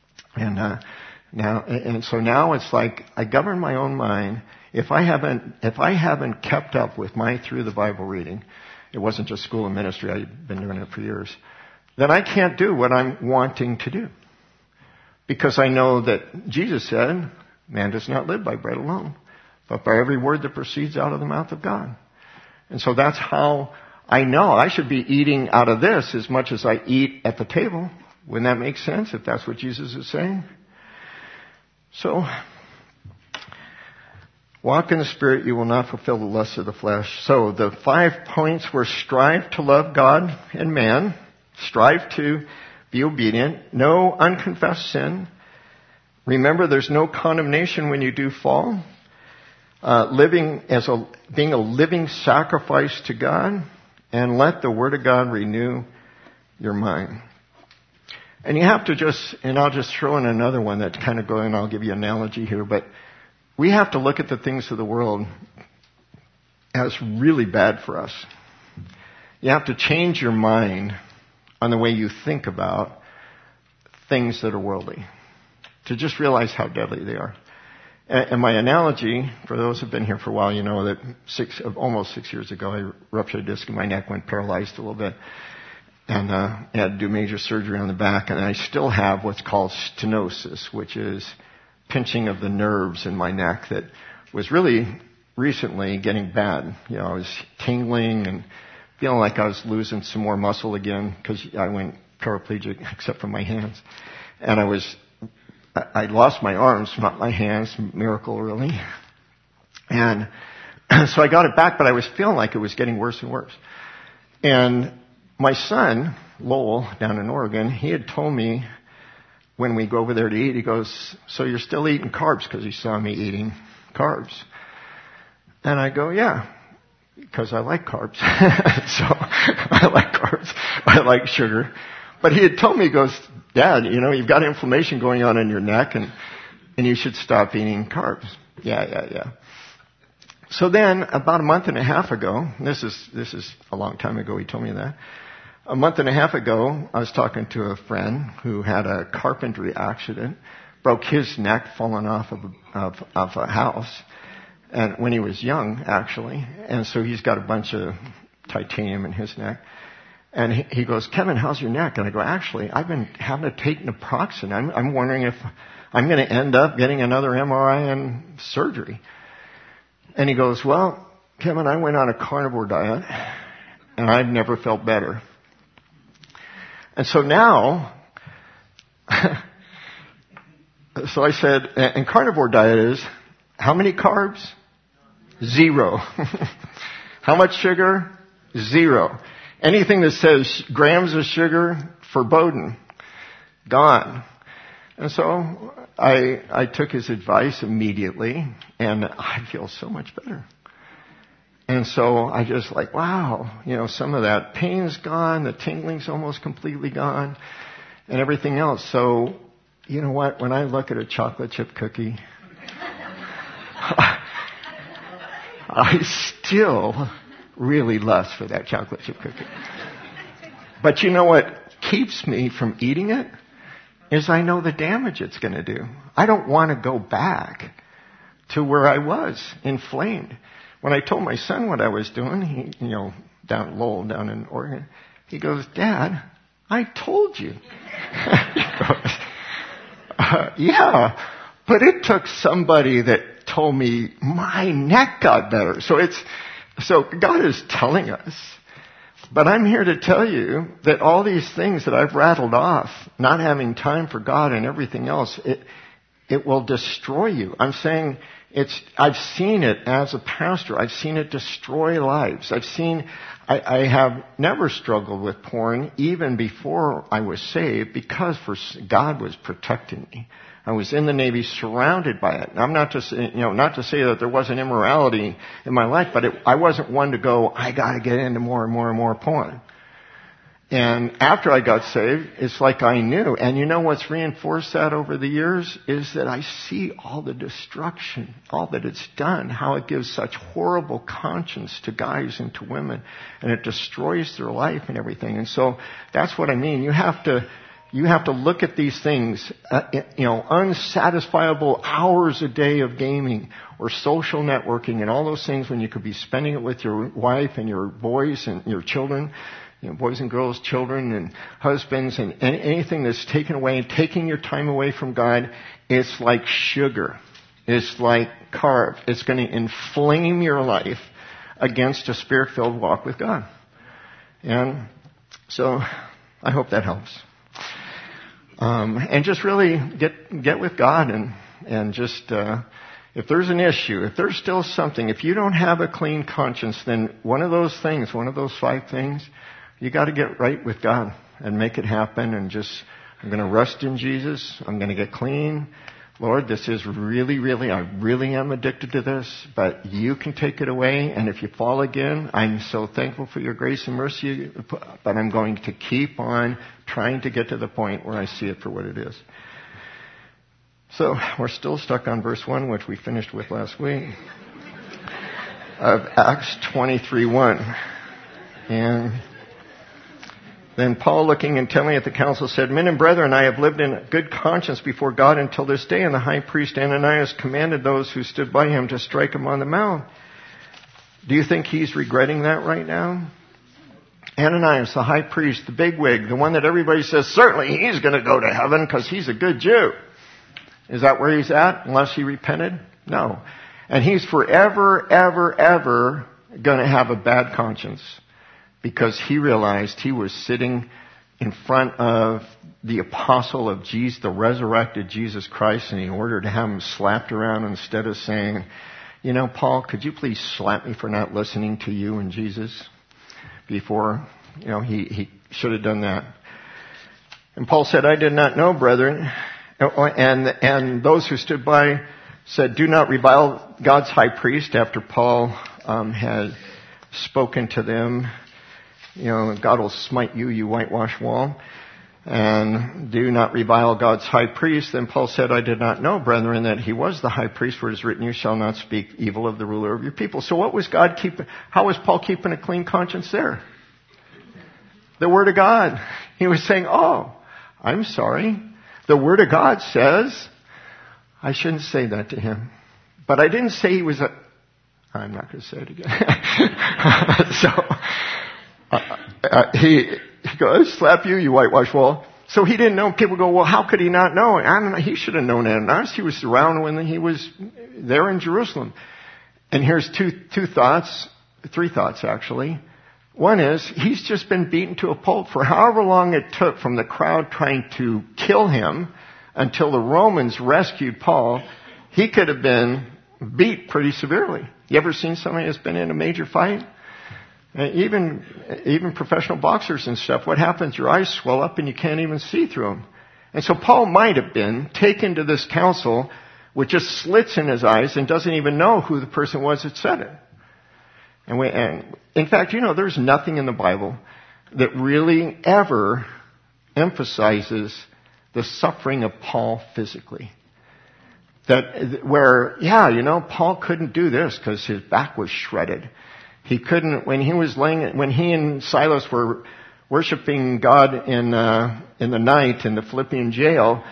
S1: So now it's like I govern my own mind. If I haven't kept up with my through the Bible reading, it wasn't just School of Ministry, I've been doing it for years, then I can't do what I'm wanting to do. Because I know that Jesus said, man does not live by bread alone, but by every word that proceeds out of the mouth of God. And so that's how I know I should be eating out of this as much as I eat at the table. Wouldn't that make sense if that's what Jesus is saying? So, walk in the Spirit, you will not fulfill the lusts of the flesh. So the 5 points were strive to love God and man, strive to be obedient, no unconfessed sin. Remember, there's no condemnation when you do fall. Being a living sacrifice to God, and let the Word of God renew your mind. And you have to I'll just throw in another one that's kind of going, I'll give you an analogy here, but we have to look at the things of the world as really bad for us. You have to change your mind on the way you think about things that are worldly, to just realize how deadly they are. And my analogy, for those who've been here for a while, you know that almost 6 years ago, I ruptured a disc in my neck, went paralyzed a little bit, and had to do major surgery on the back. And I still have what's called stenosis, which is pinching of the nerves in my neck that was really recently getting bad. I was tingling and feeling like I was losing some more muscle again because I went paraplegic except for my hands. And I lost my arms, not my hands, miracle really. And so I got it back, but I was feeling like it was getting worse and worse. And my son, Lowell, down in Oregon, he had told me when we go over there to eat, he goes, so you're still eating carbs? Because he saw me eating carbs. And I go, yeah, because I like carbs. So I like carbs. I like sugar. But he had told me, he goes, Dad, you've got inflammation going on in your neck and you should stop eating carbs. Yeah. So then about a month and a half ago, this is a long time ago he told me that. A month and a half ago, I was talking to a friend who had a carpentry accident, broke his neck falling off of a house, and when he was young, actually. And so he's got a bunch of titanium in his neck. And he goes, Kevin, how's your neck? And I go, actually, I've been having to take naproxen. I'm wondering if I'm going to end up getting another MRI and surgery. And he goes, well, Kevin, I went on a carnivore diet, and I've never felt better. And so now, so I said, and carnivore diet is, how many carbs? 0. How much sugar? 0. Anything that says grams of sugar, verboten. Gone. And so I took his advice immediately, and I feel so much better. And so I just like, wow, some of that pain's gone, the tingling's almost completely gone, and everything else. So, you know what? When I look at a chocolate chip cookie, I still really lust for that chocolate chip cookie. But you know what keeps me from eating it? Is I know the damage it's going to do. I don't want to go back to where I was, inflamed. When I told my son what I was doing, he, down at Lowell, down in Oregon, he goes, Dad, I told you. He goes, yeah, but it took somebody that told me my neck got better. So God is telling us. But I'm here to tell you that all these things that I've rattled off, not having time for God and everything else, it will destroy you. I'm saying I've seen it as a pastor. I've seen it destroy lives. I have never struggled with porn even before I was saved because God was protecting me. I was in the Navy surrounded by it. And I'm not to say, not to say that there wasn't immorality in my life, but I wasn't one to go, I gotta get into more and more and more porn. And after I got saved, it's like I knew. And you know what's reinforced that over the years is that I see all the destruction, all that it's done, how it gives such horrible conscience to guys and to women, and it destroys their life and everything. And so that's what I mean. You have to look at these things, unsatisfiable hours a day of gaming or social networking and all those things when you could be spending it with your wife and your boys and your children, boys and girls, children and husbands and anything that's taken away, taking your time away from God. It's like sugar. It's like carb. It's going to inflame your life against a spirit-filled walk with God. And so I hope that helps. And just really get with God and just, if there's an issue, if there's still something, if you don't have a clean conscience, then one of those 5 things, you got to get right with God and make it happen and I'm going to rest in Jesus. I'm going to get clean. Lord, this is I really am addicted to this, but you can take it away. And if you fall again, I'm so thankful for your grace and mercy, but I'm going to keep on trying to get to the point where I see it for what it is. So we're still stuck on verse 1, which we finished with last week, of Acts 23:1. And then Paul, looking intently at the council, said, Men and brethren, I have lived in good conscience before God until this day, and the high priest Ananias commanded those who stood by him to strike him on the mouth. Do you think he's regretting that right now? Ananias, the high priest, the bigwig, the one that everybody says, certainly he's going to go to heaven because he's a good Jew. Is that where he's at, unless he repented? No. And he's forever, ever, ever going to have a bad conscience, because he realized he was sitting in front of the apostle of Jesus, the resurrected Jesus Christ, and he ordered to have him slapped around instead of saying, Paul, could you please slap me for not listening to you and Jesus before? He should have done that. And Paul said, I did not know, brethren. And those who stood by said, do not revile God's high priest, after Paul had spoken to them. God will smite you, you whitewash wall. And do not revile God's high priest. Then Paul said, I did not know, brethren, that he was the high priest, for it is written, you shall not speak evil of the ruler of your people. So how was Paul keeping a clean conscience there? The Word of God. He was saying, I'm sorry. The Word of God says, I shouldn't say that to him. But I didn't say he was I'm not going to say it again. He goes, slap you, you whitewash wall. So he didn't know. People go, well, how could he not know? I don't know. He should have known Ananias. He was around when he was there in Jerusalem. And here's three thoughts actually. One is, he's just been beaten to a pulp for however long it took from the crowd trying to kill him until the Romans rescued Paul. He could have been beat pretty severely. You ever seen somebody that's been in a major fight? Even professional boxers and stuff, what happens? Your eyes swell up and you can't even see through them. And so Paul might have been taken to this council with just slits in his eyes and doesn't even know who the person was that said it. And in fact, there's nothing in the Bible that really ever emphasizes the suffering of Paul physically. Paul couldn't do this because his back was shredded. He couldn't, when he and Silas were worshiping God in the night in the Philippian jail,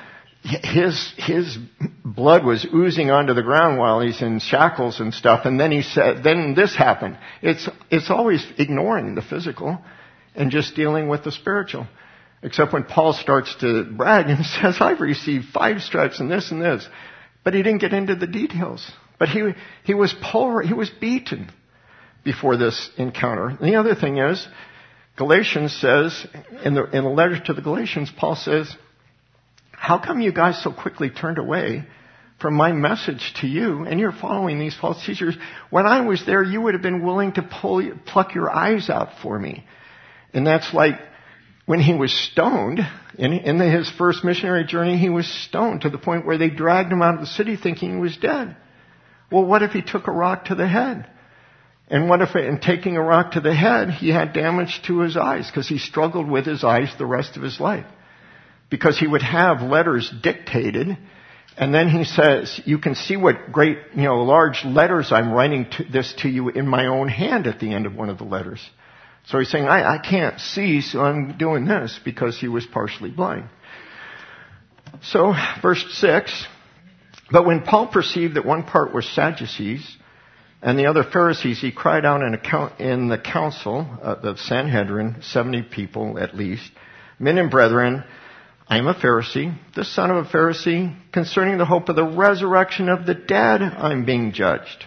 S1: his blood was oozing onto the ground while he's in shackles and stuff. And then then this happened. It's always ignoring the physical and just dealing with the spiritual. Except when Paul starts to brag and says, I've received 5 stripes and this and this. But he didn't get into the details. But he was beaten before this encounter. And the other thing is, Galatians says, in the letter to the Galatians, Paul says, how come you guys so quickly turned away from my message to you and you're following these false teachers? When I was there, you would have been willing to pluck your eyes out for me. And that's like when he was stoned, in his first missionary journey, he was stoned to the point where they dragged him out of the city thinking he was dead. Well, what if he took a rock to the head? And what if, in taking a rock to the head, he had damage to his eyes because he struggled with his eyes the rest of his life? Because he would have letters dictated, and then he says, you can see what great, large letters I'm writing this to you in my own hand at the end of one of the letters. So he's saying, I can't see, so I'm doing this, because he was partially blind. So, verse 6, but when Paul perceived that one part were Sadducees, and the other Pharisees, he cried out in the council, the Sanhedrin, 70 people at least, men and brethren, I am a Pharisee, the son of a Pharisee. Concerning the hope of the resurrection of the dead, I'm being judged.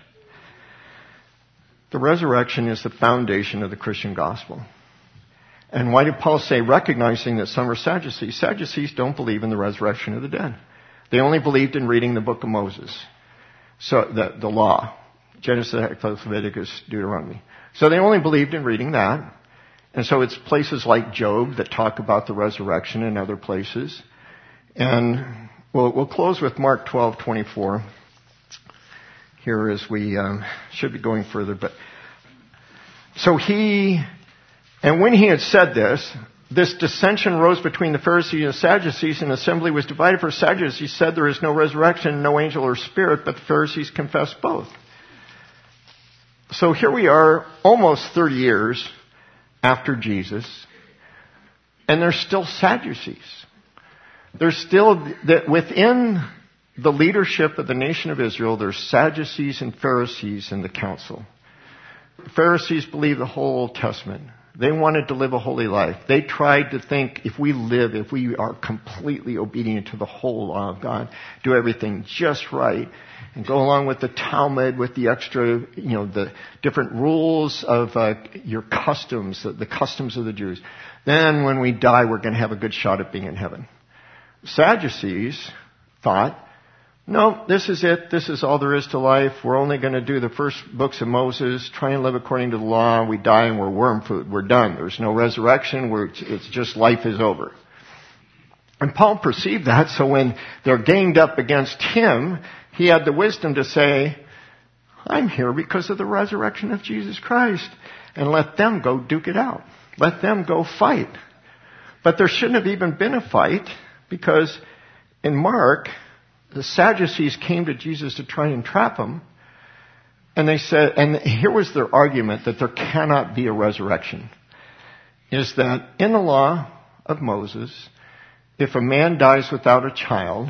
S1: The resurrection is the foundation of the Christian gospel. And why did Paul say, recognizing that some are Sadducees? Sadducees don't believe in the resurrection of the dead. They only believed in reading the book of Moses. So the law. Genesis, Leviticus, Deuteronomy. So they only believed in reading that. And so it's places like Job that talk about the resurrection and other places. And we'll close with Mark 12:24 here as we should be going further. But so when he had said this dissension rose between the Pharisees and the Sadducees, and the assembly was divided. For Sadducees said there is no resurrection, no angel or spirit, but the Pharisees confessed both. So here we are, almost 30 years after Jesus, and there's still Sadducees. There's still, within the leadership of the nation of Israel, there's Sadducees and Pharisees in the council. The Pharisees believe the whole Old Testament. They wanted to live a holy life. They tried to think, if we are completely obedient to the whole law of God, do everything just right, and go along with the Talmud, with the extra, the different rules of your customs, the customs of the Jews, then when we die, we're going to have a good shot at being in heaven. Sadducees thought, no, this is it. This is all there is to life. We're only going to do the first books of Moses, try and live according to the law. We die and we're worm food. We're done. There's no resurrection. It's just life is over. And Paul perceived that, so when they're ganged up against him, he had the wisdom to say, I'm here because of the resurrection of Jesus Christ. And let them go duke it out. Let them go fight. But there shouldn't have even been a fight, because in Mark, the Sadducees came to Jesus to try and trap him. And they said, and here was their argument that there cannot be a resurrection, is that in the law of Moses, if a man dies without a child,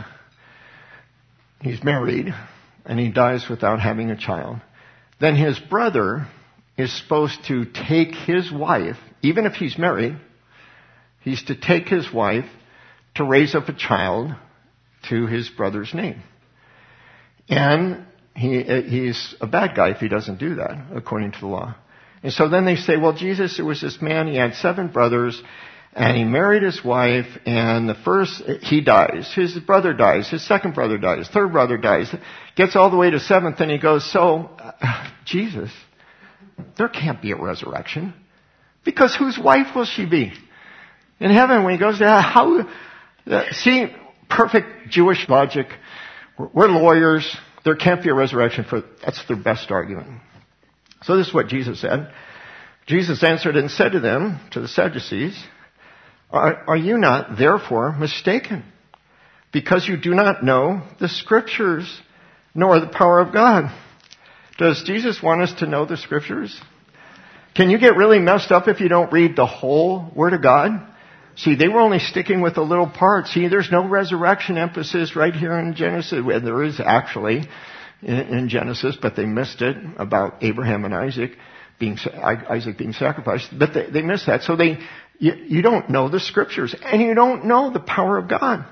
S1: he's married, and he dies without having a child, then his brother is supposed to take his wife, even if he's married, he's to take his wife to raise up a child to his brother's name. And he's a bad guy if he doesn't do that, according to the law. And so then they say, well, Jesus, it was this man, he had 7 brothers, and he married his wife, and the first, he dies. His brother dies. His second brother dies. Third brother dies. Gets all the way to 7th, and he goes, Jesus, there can't be a resurrection. Because whose wife will she be? In heaven, when he goes there, see, perfect Jewish logic. We're lawyers. There can't be a resurrection that's their best argument. So this is what Jesus said. Jesus answered and said to them, to the Sadducees, are you not therefore mistaken? Because you do not know the Scriptures, nor the power of God. Does Jesus want us to know the Scriptures? Can you get really messed up if you don't read the whole Word of God? See, they were only sticking with a little part. See, there's no resurrection emphasis right here in Genesis. Well, there is actually in Genesis, but they missed it about Abraham and Isaac being sacrificed. But they missed that. So you don't know the Scriptures, and you don't know the power of God.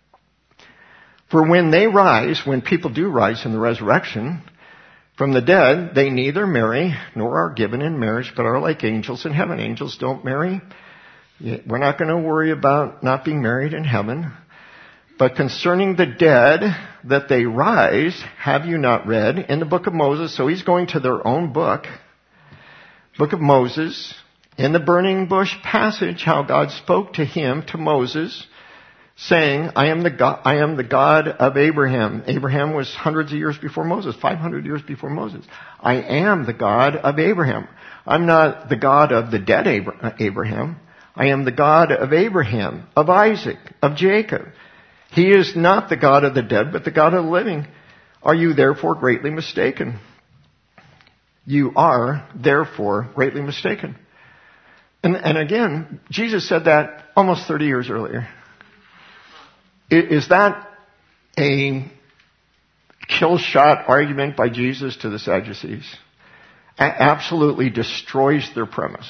S1: For when people do rise in the resurrection from the dead, they neither marry nor are given in marriage, but are like angels in heaven. Angels don't marry. We're not going to worry about not being married in heaven. But concerning the dead, that they rise, have you not read in the book of Moses? So he's going to their own book of Moses, in the burning bush passage, how God spoke to him, to Moses, saying, I am the God of Abraham. Abraham was hundreds of years before Moses, 500 years before Moses. I am the God of Abraham. I'm not the God of the dead Abraham. I am the God of Abraham, of Isaac, of Jacob. He is not the God of the dead, but the God of the living. Are you therefore greatly mistaken? You are therefore greatly mistaken. And again, Jesus said that almost 30 years earlier. Is that a kill shot argument by Jesus to the Sadducees? Absolutely destroys their premise.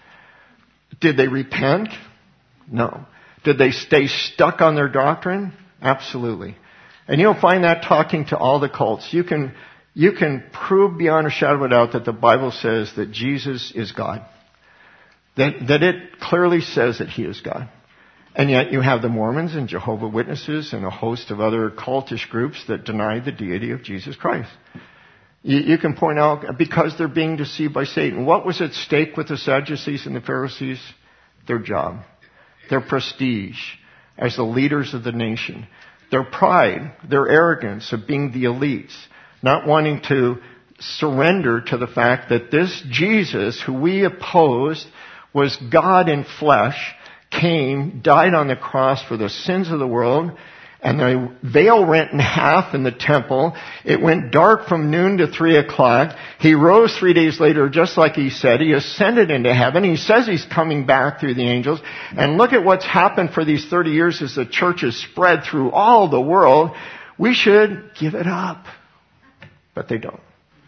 S1: Did they repent? No. Did they stay stuck on their doctrine? Absolutely. And you'll find that talking to all the cults. You can prove beyond a shadow of a doubt that the Bible says that Jesus is God. That it clearly says that He is God. And yet you have the Mormons and Jehovah Witnesses and a host of other cultish groups that deny the deity of Jesus Christ. You can point out, because they're being deceived by Satan. What was at stake with the Sadducees and the Pharisees? Their job, their prestige as the leaders of the nation, their pride, their arrogance of being the elites, not wanting to surrender to the fact that this Jesus, who we opposed, was God in flesh, came, died on the cross for the sins of the world, and the veil rent in half in the temple. It went dark from noon to 3 o'clock. He rose 3 days later, just like He said. He ascended into heaven. He says He's coming back through the angels. And look at what's happened for these 30 years as the church has spread through all the world. We should give it up. But they don't.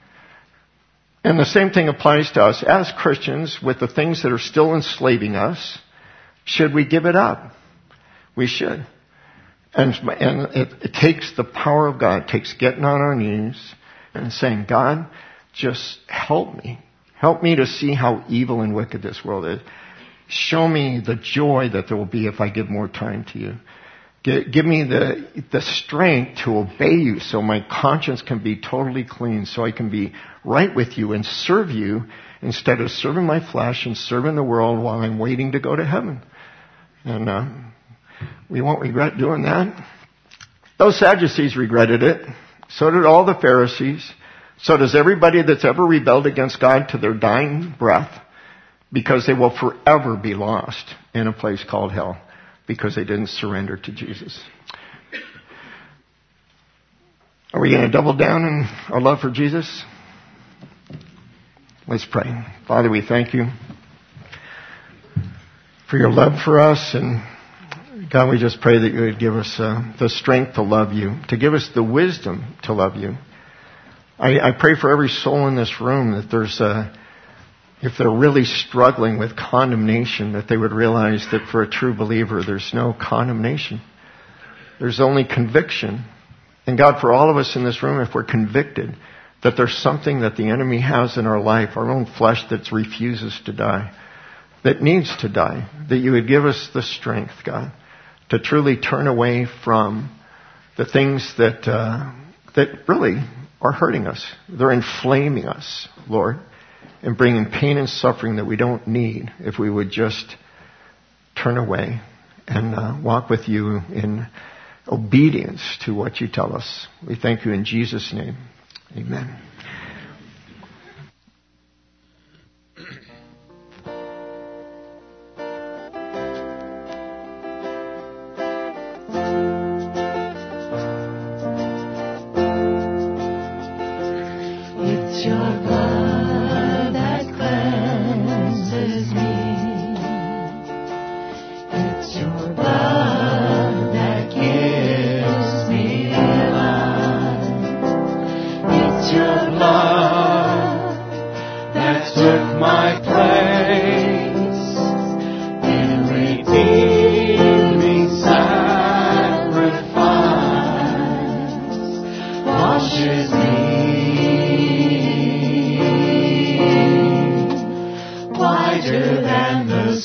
S1: And the same thing applies to us as Christians with the things that are still enslaving us. Should we give it up? We should. And it takes the power of God. It takes getting on our knees and saying, God, just help me. Help me to see how evil and wicked this world is. Show me the joy that there will be if I give more time to you. Give me the strength to obey you so my conscience can be totally clean, so I can be right with you and serve you instead of serving my flesh and serving the world while I'm waiting to go to heaven. And we won't regret doing that. Those Sadducees regretted it. So did all the Pharisees. So does everybody that's ever rebelled against God to their dying breath, because they will forever be lost in a place called hell because they didn't surrender to Jesus. Are we going to double down in our love for Jesus? Let's pray. Father, we thank you for your love for us, and God, we just pray that you would give us the strength to love you, to give us the wisdom to love you. I pray for every soul in this room that if they're really struggling with condemnation, that they would realize that for a true believer, there's no condemnation. There's only conviction. And God, for all of us in this room, if we're convicted, that there's something that the enemy has in our life, our own flesh, that refuses to die, that needs to die, that you would give us the strength, God, to truly turn away from the things that really are hurting us. They're inflaming us, Lord, and bringing pain and suffering that we don't need if we would just turn away and walk with you in obedience to what you tell us. We thank you in Jesus' name. Amen.
S2: It's your blood that cleanses me. It's your blood that gives me life. It's your blood that took my place in redeeming sacrifice. Washes me whiter than the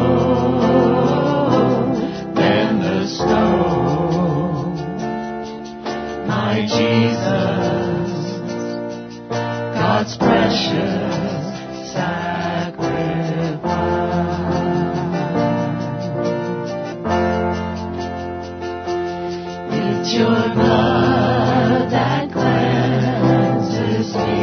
S2: snow, my Jesus, God's precious sacrifice. It's your blood that cleanses me.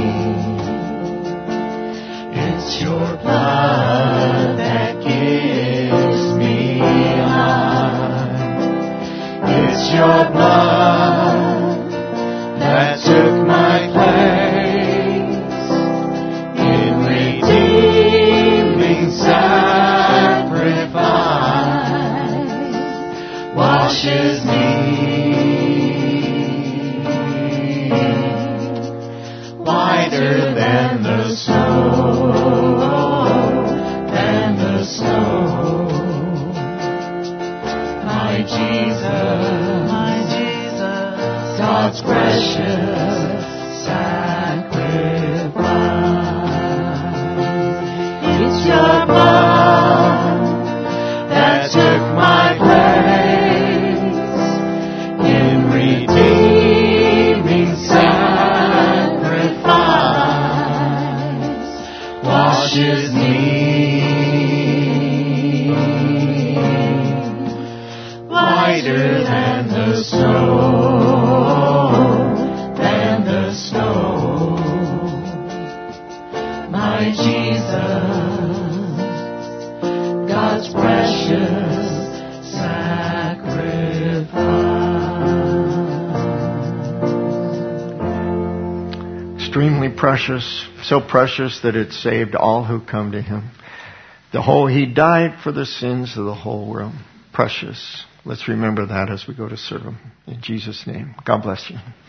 S2: It's your blood that gives me life. It's your blood that took my place in redeeming sacrifice. Washes me whiter than the snow, my Jesus, God's precious sacrifice. It's your blood that took my place in redeeming sacrifice. Washes me whiter than the snow, my Jesus, God's precious sacrifice.
S1: Extremely precious, so precious that it saved all who come to him. He died for the sins of the whole world. Precious. Let's remember that as we go to serve him. In Jesus' name. God bless you.